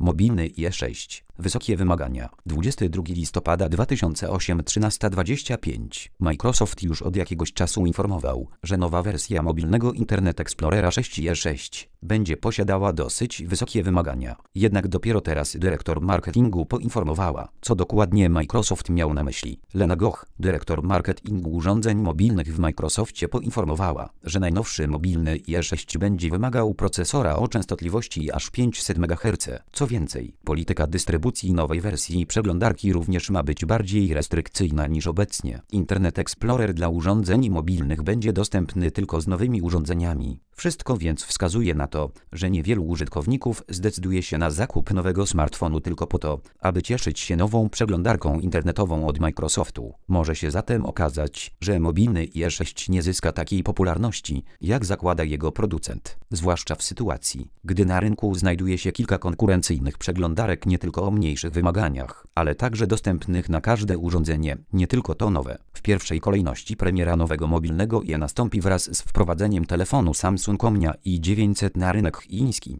Mobilny IE6. Wysokie wymagania. 22 listopada 2008 13:25. Microsoft już od jakiegoś czasu informował, że nowa wersja mobilnego Internet Explorera 6 IE6 będzie posiadała dosyć wysokie wymagania. Jednak dopiero teraz dyrektor marketingu poinformowała, co dokładnie Microsoft miał na myśli. Lena Goch, dyrektor marketingu urządzeń mobilnych w Microsoftie, poinformowała, że najnowszy mobilny IE6 będzie wymagał procesora o częstotliwości aż 500 MHz. Co więcej, polityka dystrybucji nowej wersji przeglądarki również ma być bardziej restrykcyjna niż obecnie. Internet Explorer dla urządzeń mobilnych będzie dostępny tylko z nowymi urządzeniami. Wszystko więc wskazuje na to, że niewielu użytkowników zdecyduje się na zakup nowego smartfonu tylko po to, aby cieszyć się nową przeglądarką internetową od Microsoftu. Może się zatem okazać, że mobilny IE6 nie zyska takiej popularności, jak zakłada jego producent. Zwłaszcza w sytuacji, gdy na rynku znajduje się kilka konkurencyjnych przeglądarek nie tylko o mniejszych wymaganiach, ale także dostępnych na każde urządzenie, nie tylko to nowe. W pierwszej kolejności premiera nowego mobilnego IE nastąpi wraz z wprowadzeniem telefonu Samsung Omnia i 900 na rynek chiński.